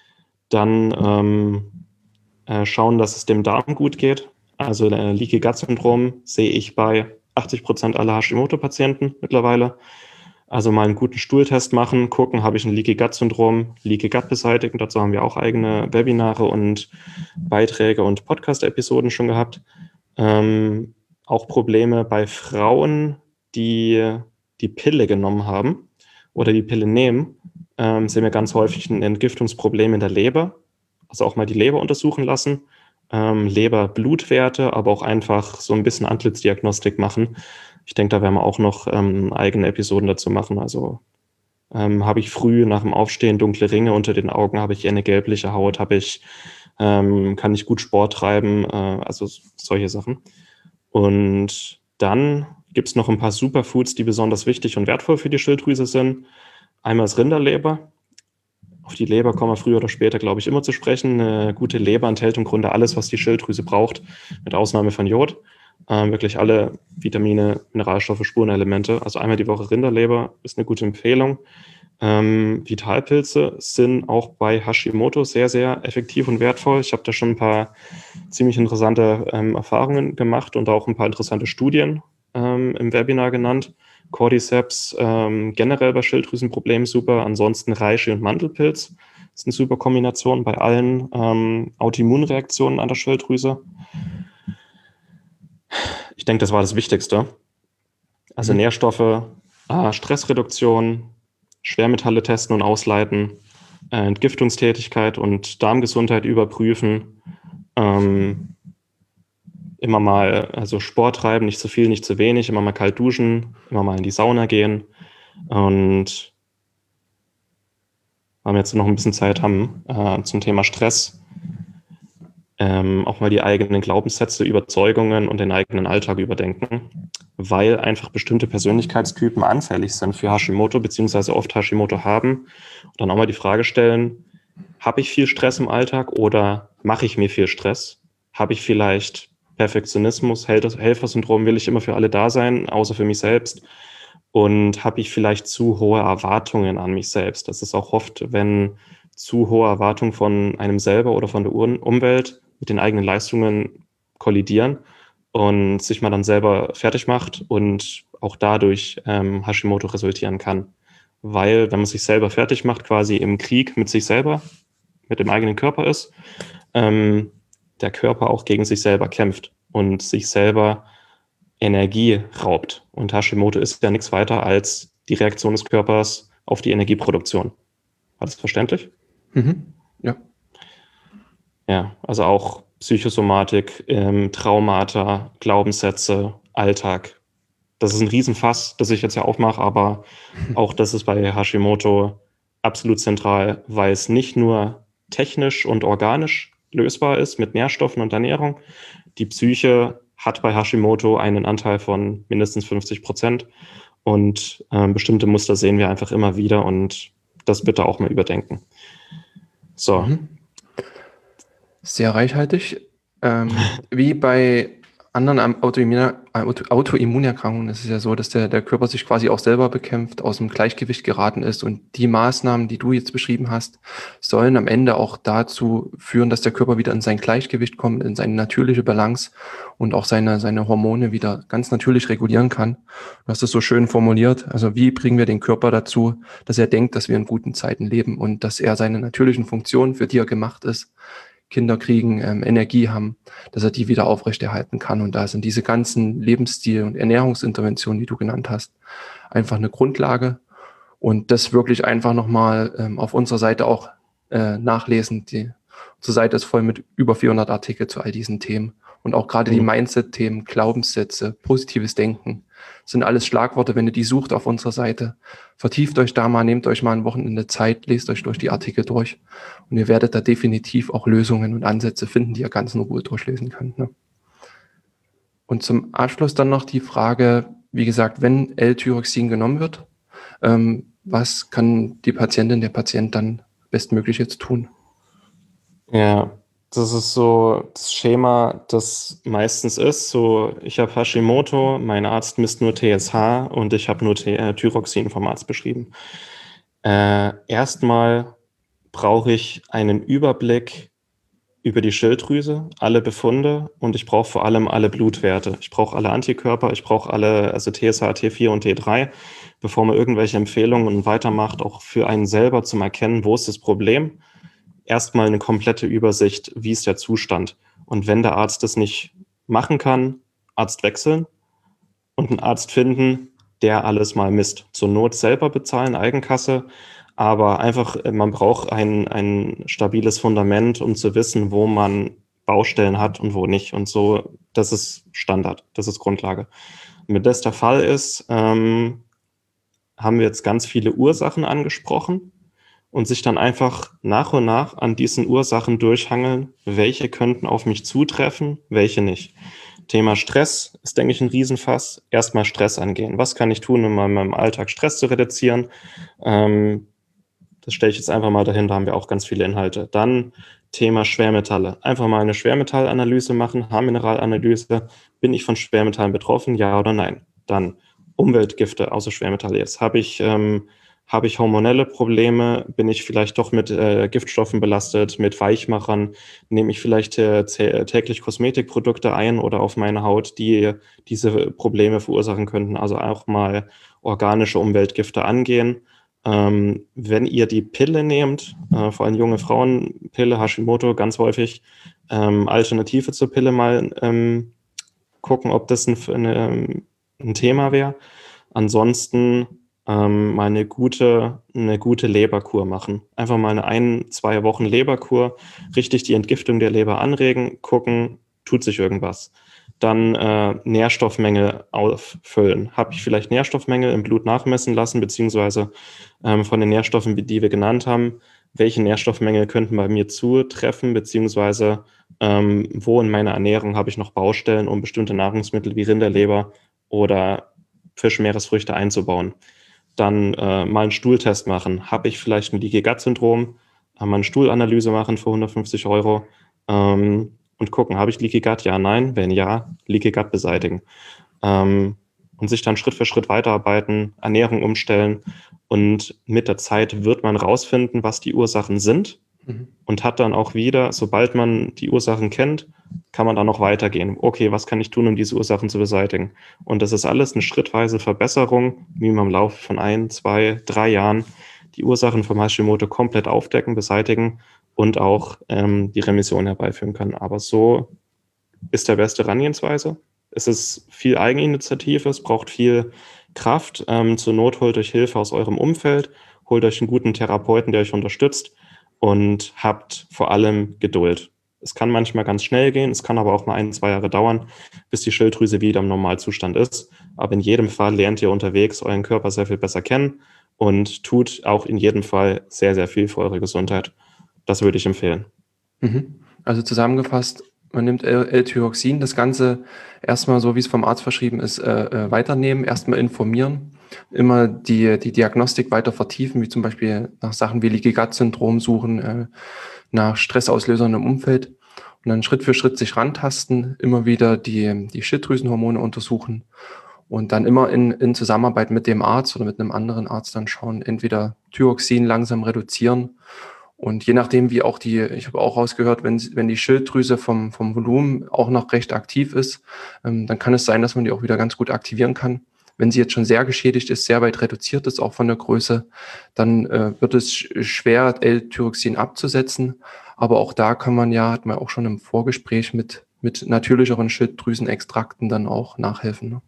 Dann schauen, dass es dem Darm gut geht. Also Leaky Gut Syndrom sehe ich bei 80% aller Hashimoto-Patienten mittlerweile. Also mal einen guten Stuhltest machen, gucken, habe ich ein Leaky Gut Syndrom, Leaky Gut beseitigen. Dazu haben wir auch eigene Webinare und Beiträge und Podcast-Episoden schon gehabt. Auch Probleme bei Frauen, die die Pille genommen haben oder die Pille nehmen, sehen wir ganz häufig ein Entgiftungsproblem in der Leber. Also auch mal die Leber untersuchen lassen. Leber-Blutwerte, aber auch einfach so ein bisschen Antlitzdiagnostik machen. Ich denke, da werden wir auch noch eigene Episoden dazu machen. Also habe ich früh nach dem Aufstehen dunkle Ringe unter den Augen, habe ich eher eine gelbliche Haut, kann ich gut Sport treiben, also solche Sachen. Und dann gibt es noch ein paar Superfoods, die besonders wichtig und wertvoll für die Schilddrüse sind. Einmal ist Rinderleber. Auf die Leber kommen wir früher oder später, glaube ich, immer zu sprechen. Eine gute Leber enthält im Grunde alles, was die Schilddrüse braucht, mit Ausnahme von Jod. Wirklich alle Vitamine, Mineralstoffe, Spurenelemente. Also einmal die Woche Rinderleber ist eine gute Empfehlung. Vitalpilze sind auch bei Hashimoto sehr, sehr effektiv und wertvoll. Ich habe da schon ein paar ziemlich interessante Erfahrungen gemacht und auch ein paar interessante Studien im Webinar genannt. Cordyceps generell bei Schilddrüsenproblemen super. Ansonsten Reishi und Mandelpilz ist eine super Kombination bei allen Autoimmunreaktionen an der Schilddrüse. Ich denke, das war das Wichtigste. Also Nährstoffe, Stressreduktion, Schwermetalle testen und ausleiten, Entgiftungstätigkeit und Darmgesundheit überprüfen, immer mal also Sport treiben, nicht zu viel, nicht zu wenig, immer mal kalt duschen, immer mal in die Sauna gehen und wenn wir jetzt noch ein bisschen Zeit haben zum Thema Stress, auch mal die eigenen Glaubenssätze, Überzeugungen und den eigenen Alltag überdenken, weil einfach bestimmte Persönlichkeitstypen anfällig sind für Hashimoto, beziehungsweise oft Hashimoto haben. Und dann auch mal die Frage stellen, habe ich viel Stress im Alltag oder mache ich mir viel Stress? Habe ich vielleicht Perfektionismus, Helfersyndrom, will ich immer für alle da sein, außer für mich selbst? Und habe ich vielleicht zu hohe Erwartungen an mich selbst? Das ist auch oft, wenn zu hohe Erwartungen von einem selber oder von der Umwelt mit den eigenen Leistungen kollidieren und sich man dann selber fertig macht und auch dadurch Hashimoto resultieren kann. Weil, wenn man sich selber fertig macht, quasi im Krieg mit sich selber, mit dem eigenen Körper ist, der Körper auch gegen sich selber kämpft und sich selber Energie raubt. Und Hashimoto ist ja nichts weiter als die Reaktion des Körpers auf die Energieproduktion. War das verständlich? Ja. Ja, also auch Psychosomatik, Traumata, Glaubenssätze, Alltag. Das ist ein Riesenfass, das ich jetzt ja aufmache, aber auch das ist bei Hashimoto absolut zentral, weil es nicht nur technisch und organisch lösbar ist mit Nährstoffen und Ernährung. Die Psyche hat bei Hashimoto einen Anteil von mindestens 50% und bestimmte Muster sehen wir einfach immer wieder und das bitte auch mal überdenken. So. Sehr reichhaltig. Wie bei anderen Autoimmunerkrankungen ist es ja so, dass der Körper sich quasi auch selber bekämpft, aus dem Gleichgewicht geraten ist. Und die Maßnahmen, die du jetzt beschrieben hast, sollen am Ende auch dazu führen, dass der Körper wieder in sein Gleichgewicht kommt, in seine natürliche Balance und auch seine Hormone wieder ganz natürlich regulieren kann. Du hast es so schön formuliert. Also wie bringen wir den Körper dazu, dass er denkt, dass wir in guten Zeiten leben und dass er seine natürlichen Funktionen, für die er gemacht ist, Kinder kriegen, Energie haben, dass er die wieder aufrechterhalten kann. Und da sind diese ganzen Lebensstil- und Ernährungsinterventionen, die du genannt hast, einfach eine Grundlage. Und das wirklich einfach nochmal auf unserer Seite auch nachlesen. Unsere Seite ist voll mit über 400 Artikel zu all diesen Themen. Und auch gerade die Mindset-Themen, Glaubenssätze, positives Denken, sind alles Schlagworte, wenn ihr die sucht auf unserer Seite. Vertieft euch da mal, nehmt euch mal ein Wochenende Zeit, lest euch durch die Artikel durch und ihr werdet da definitiv auch Lösungen und Ansätze finden, die ihr ganz in Ruhe durchlesen könnt. Ne? Und zum Abschluss dann noch die Frage, wie gesagt, wenn L-Tyroxin genommen wird, was kann die Patientin, der Patient dann bestmöglich jetzt tun? Ja, das ist so das Schema, das meistens ist. So, ich habe Hashimoto, mein Arzt misst nur TSH und ich habe nur Thyroxin vom Arzt beschrieben. Erstmal brauche ich einen Überblick über die Schilddrüse, alle Befunde und ich brauche vor allem alle Blutwerte. Ich brauche alle Antikörper, ich brauche alle, also TSH, T4 und T3, bevor man irgendwelche Empfehlungen weitermacht, auch für einen selber zum Erkennen, wo ist das Problem. Erstmal eine komplette Übersicht, wie ist der Zustand. Und wenn der Arzt das nicht machen kann, Arzt wechseln und einen Arzt finden, der alles mal misst. Zur Not selber bezahlen, Eigenkasse, aber einfach, man braucht ein stabiles Fundament, um zu wissen, wo man Baustellen hat und wo nicht. Und so, das ist Standard, das ist Grundlage. Und wenn das der Fall ist, haben wir jetzt ganz viele Ursachen angesprochen und sich dann einfach nach und nach an diesen Ursachen durchhangeln, welche könnten auf mich zutreffen, welche nicht. Thema Stress ist, denke ich, ein Riesenfass. Erstmal Stress angehen. Was kann ich tun, um in meinem Alltag Stress zu reduzieren? Das stelle ich jetzt einfach mal dahin, da haben wir auch ganz viele Inhalte. Dann Thema Schwermetalle. Einfach mal eine Schwermetallanalyse machen, Haarmineralanalyse. Bin ich von Schwermetallen betroffen, ja oder nein? Dann Umweltgifte, außer Schwermetalle jetzt. Habe ich hormonelle Probleme? Bin ich vielleicht doch mit Giftstoffen belastet, mit Weichmachern? Nehme ich vielleicht täglich Kosmetikprodukte ein oder auf meine Haut, die diese Probleme verursachen könnten? Also auch mal organische Umweltgifte angehen. Wenn ihr die Pille nehmt, vor allem junge Frauen, Pille, Hashimoto ganz häufig, Alternative zur Pille mal gucken, ob das ein Thema wäre. Ansonsten mal eine gute Leberkur machen. Einfach mal eine 1-2 Wochen Leberkur, richtig die Entgiftung der Leber anregen, gucken, tut sich irgendwas. Dann Nährstoffmenge auffüllen. Habe ich vielleicht Nährstoffmenge im Blut nachmessen lassen, beziehungsweise von den Nährstoffen, die wir genannt haben, welche Nährstoffmenge könnten bei mir zutreffen, beziehungsweise wo in meiner Ernährung habe ich noch Baustellen, um bestimmte Nahrungsmittel wie Rinderleber oder Fisch, Meeresfrüchte einzubauen. Dann mal einen Stuhltest machen. Habe ich vielleicht ein Leaky Gut Syndrom? Mal eine Stuhlanalyse machen für 150 € und gucken, habe ich Leaky Gut? Ja, nein. Wenn ja, Leaky Gut beseitigen. Und sich dann Schritt für Schritt weiterarbeiten, Ernährung umstellen und mit der Zeit wird man rausfinden, was die Ursachen sind und hat dann auch wieder, sobald man die Ursachen kennt, kann man dann noch weitergehen. Okay, was kann ich tun, um diese Ursachen zu beseitigen? Und das ist alles eine schrittweise Verbesserung, wie man im Laufe von 1, 2, 3 Jahren die Ursachen von Hashimoto komplett aufdecken, beseitigen und auch die Remission herbeiführen kann. Aber so ist der beste Herangehensweise. Es ist viel Eigeninitiative, es braucht viel Kraft. Zur Not holt euch Hilfe aus eurem Umfeld, holt euch einen guten Therapeuten, der euch unterstützt und habt vor allem Geduld. Es kann manchmal ganz schnell gehen, es kann aber auch mal 1, 2 Jahre dauern, bis die Schilddrüse wieder im Normalzustand ist. Aber in jedem Fall lernt ihr unterwegs euren Körper sehr viel besser kennen und tut auch in jedem Fall sehr, sehr viel für eure Gesundheit. Das würde ich empfehlen. Also zusammengefasst, man nimmt L-Thyroxin, das Ganze erstmal so, wie es vom Arzt verschrieben ist, weiternehmen, erstmal informieren, immer die Diagnostik weiter vertiefen, wie zum Beispiel nach Sachen wie Leaky Gut Syndrom suchen, nach Stressauslösern im Umfeld und dann Schritt für Schritt sich rantasten, immer wieder die Schilddrüsenhormone untersuchen und dann immer in Zusammenarbeit mit dem Arzt oder mit einem anderen Arzt dann schauen, entweder Thyroxin langsam reduzieren. Und je nachdem, wie auch ich habe auch rausgehört, wenn die Schilddrüse vom Volumen auch noch recht aktiv ist, dann kann es sein, dass man die auch wieder ganz gut aktivieren kann. Wenn sie jetzt schon sehr geschädigt ist, sehr weit reduziert ist, auch von der Größe, dann wird es schwer, L-Thyroxin abzusetzen. Aber auch da hat man auch schon im Vorgespräch mit natürlicheren Schilddrüsenextrakten dann auch nachhelfen. Ne?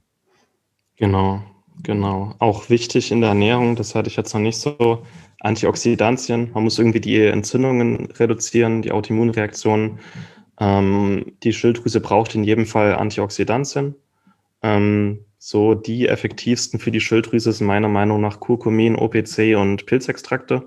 Genau. Auch wichtig in der Ernährung, das hatte ich jetzt noch nicht so, Antioxidantien. Man muss irgendwie die Entzündungen reduzieren, die Autoimmunreaktionen. Die Schilddrüse braucht in jedem Fall Antioxidantien. So die effektivsten für die Schilddrüse sind meiner Meinung nach Curcumin, OPC und Pilzextrakte.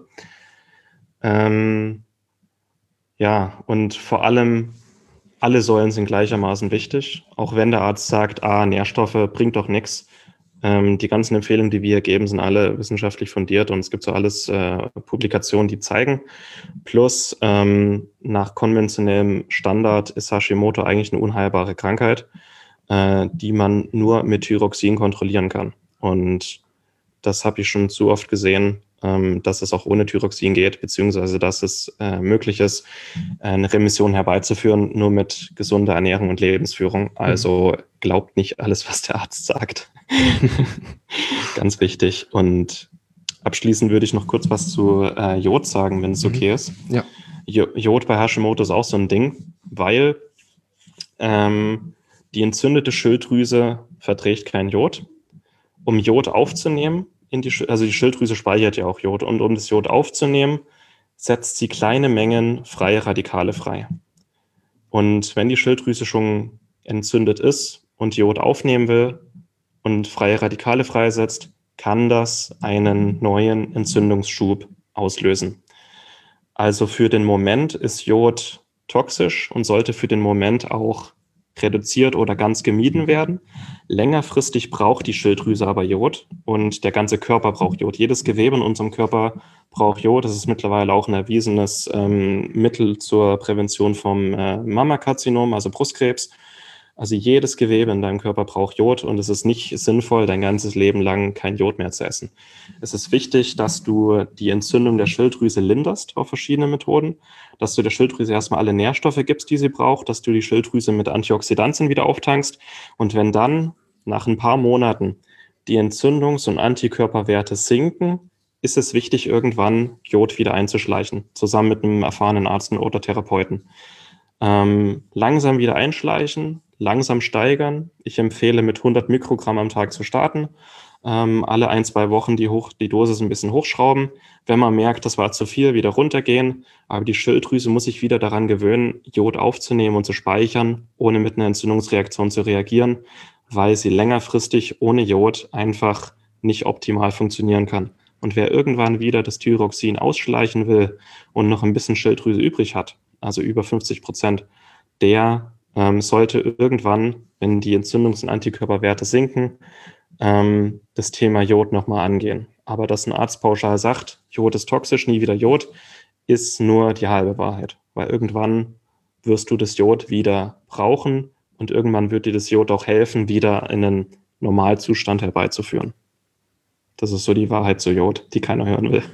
Und vor allem alle Säulen sind gleichermaßen wichtig. Auch wenn der Arzt sagt, Nährstoffe bringt doch nichts. Die ganzen Empfehlungen, die wir hier geben, sind alle wissenschaftlich fundiert und es gibt so alles Publikationen, die zeigen. Plus nach konventionellem Standard ist Hashimoto eigentlich eine unheilbare Krankheit, die man nur mit Thyroxin kontrollieren kann. Und das habe ich schon zu oft gesehen, dass es auch ohne Thyroxin geht, beziehungsweise dass es möglich ist, eine Remission herbeizuführen, nur mit gesunder Ernährung und Lebensführung. Also glaubt nicht alles, was der Arzt sagt. Ganz wichtig. Und abschließend würde ich noch kurz was zu Jod sagen, wenn es okay ist. Ja. Jod bei Hashimoto ist auch so ein Ding, weil die entzündete Schilddrüse verträgt kein Jod. Um Jod aufzunehmen, also die Schilddrüse speichert ja auch Jod, und um das Jod aufzunehmen, setzt sie kleine Mengen freie Radikale frei. Und wenn die Schilddrüse schon entzündet ist und Jod aufnehmen will und freie Radikale freisetzt, kann das einen neuen Entzündungsschub auslösen. Also für den Moment ist Jod toxisch und sollte für den Moment auch reduziert oder ganz gemieden werden. Längerfristig braucht die Schilddrüse aber Jod und der ganze Körper braucht Jod. Jedes Gewebe in unserem Körper braucht Jod. Das ist mittlerweile auch ein erwiesenes Mittel zur Prävention vom Mammakarzinom, also Brustkrebs. Also jedes Gewebe in deinem Körper braucht Jod und es ist nicht sinnvoll, dein ganzes Leben lang kein Jod mehr zu essen. Es ist wichtig, dass du die Entzündung der Schilddrüse linderst auf verschiedene Methoden, dass du der Schilddrüse erstmal alle Nährstoffe gibst, die sie braucht, dass du die Schilddrüse mit Antioxidantien wieder auftankst und wenn dann nach ein paar Monaten die Entzündungs- und Antikörperwerte sinken, ist es wichtig, irgendwann Jod wieder einzuschleichen, zusammen mit einem erfahrenen Arzt oder Therapeuten. Langsam wieder einschleichen, langsam steigern. Ich empfehle, mit 100 Mikrogramm am Tag zu starten. Alle 1-2 Wochen die Dosis ein bisschen hochschrauben. Wenn man merkt, das war zu viel, wieder runtergehen. Aber die Schilddrüse muss sich wieder daran gewöhnen, Jod aufzunehmen und zu speichern, ohne mit einer Entzündungsreaktion zu reagieren, weil sie längerfristig ohne Jod einfach nicht optimal funktionieren kann. Und wer irgendwann wieder das Thyroxin ausschleichen will und noch ein bisschen Schilddrüse übrig hat, also über 50%, der sollte irgendwann, wenn die Entzündungs- und Antikörperwerte sinken, das Thema Jod nochmal angehen. Aber dass ein Arzt pauschal sagt, Jod ist toxisch, nie wieder Jod, ist nur die halbe Wahrheit. Weil irgendwann wirst du das Jod wieder brauchen und irgendwann wird dir das Jod auch helfen, wieder in einen Normalzustand herbeizuführen. Das ist so die Wahrheit zu Jod, die keiner hören will.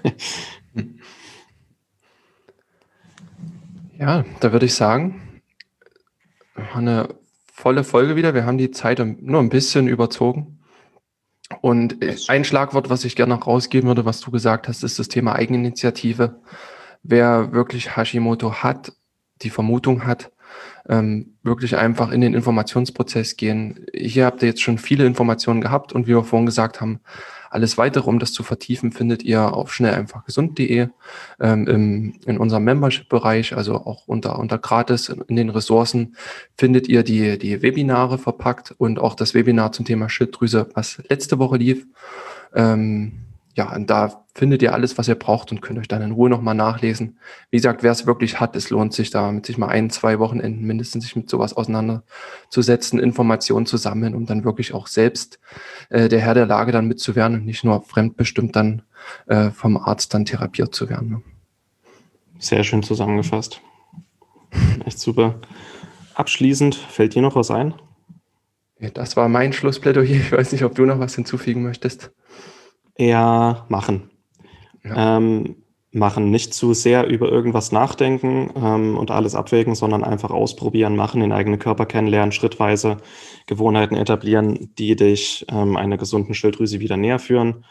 Ja, da würde ich sagen, eine volle Folge wieder. Wir haben die Zeit nur ein bisschen überzogen. Und ein Schlagwort, was ich gerne noch rausgeben würde, was du gesagt hast, ist das Thema Eigeninitiative. Wer wirklich Hashimoto hat, die Vermutung hat, wirklich einfach in den Informationsprozess gehen. Hier habt ihr jetzt schon viele Informationen gehabt und wie wir vorhin gesagt haben, alles Weitere, um das zu vertiefen, findet ihr auf schnelleinfachgesund.de in unserem Membership-Bereich, also auch unter gratis in den Ressourcen findet ihr die Webinare verpackt und auch das Webinar zum Thema Schilddrüse, was letzte Woche lief. Und da findet ihr alles, was ihr braucht und könnt euch dann in Ruhe nochmal nachlesen. Wie gesagt, wer es wirklich hat, es lohnt sich da mit sich mal 1-2 Wochenenden mindestens sich mit sowas auseinanderzusetzen, Informationen zu sammeln, um dann wirklich auch selbst der Herr der Lage dann mitzuwerden und nicht nur fremdbestimmt dann vom Arzt dann therapiert zu werden. Ne? Sehr schön zusammengefasst. Echt super. Abschließend, fällt dir noch was ein? Ja, das war mein Schlussplädoyer. Ich weiß nicht, ob du noch was hinzufügen möchtest. Ja, machen. Ja. Machen, nicht zu sehr über irgendwas nachdenken und alles abwägen, sondern einfach ausprobieren, machen, den eigenen Körper kennenlernen, schrittweise Gewohnheiten etablieren, die dich einer gesunden Schilddrüse wieder näher führen.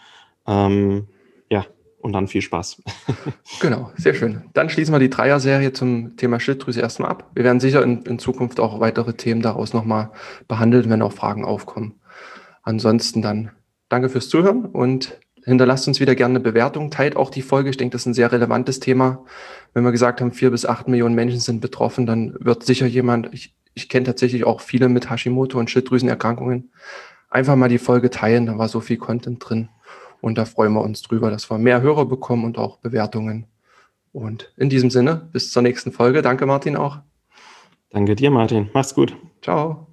Und dann viel Spaß. Genau, sehr schön. Dann schließen wir die Dreier-Serie zum Thema Schilddrüse erstmal ab. Wir werden sicher in Zukunft auch weitere Themen daraus nochmal behandeln, wenn auch Fragen aufkommen. Ansonsten dann danke fürs Zuhören und hinterlasst uns wieder gerne eine Bewertung. Teilt auch die Folge. Ich denke, das ist ein sehr relevantes Thema. Wenn wir gesagt haben, 4 bis 8 Millionen Menschen sind betroffen, dann wird sicher jemand, ich kenne tatsächlich auch viele mit Hashimoto und Schilddrüsenerkrankungen, einfach mal die Folge teilen. Da war so viel Content drin. Und da freuen wir uns drüber, dass wir mehr Hörer bekommen und auch Bewertungen. Und in diesem Sinne, bis zur nächsten Folge. Danke, Martin, auch. Danke dir, Martin. Mach's gut. Ciao.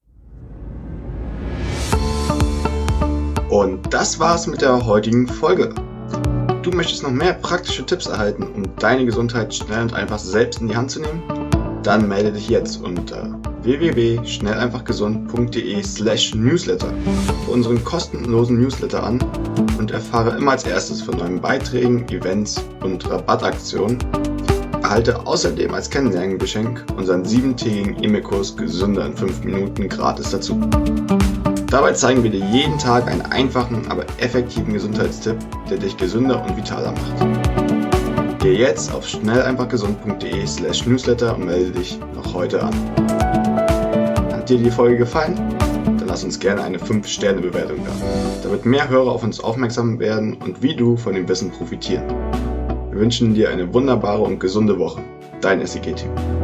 Und das war's mit der heutigen Folge. Du möchtest noch mehr praktische Tipps erhalten, um deine Gesundheit schnell und einfach selbst in die Hand zu nehmen? Dann melde dich jetzt unter www.schnelleinfachgesund.de/newsletter für unseren kostenlosen Newsletter an und erfahre immer als erstes von neuen Beiträgen, Events und Rabattaktionen. Erhalte außerdem als Kennenlerngeschenk unseren 7-tägigen E-Mail-Kurs Gesünder in 5 Minuten gratis dazu. Dabei zeigen wir dir jeden Tag einen einfachen, aber effektiven Gesundheitstipp, der dich gesünder und vitaler macht. Geh jetzt auf schnelleinfachgesund.de/newsletter und melde dich noch heute an. Hat dir die Folge gefallen? Dann lass uns gerne eine 5-Sterne-Bewertung da, damit mehr Hörer auf uns aufmerksam werden und wie du von dem Wissen profitieren. Wir wünschen dir eine wunderbare und gesunde Woche. Dein SIG-Team.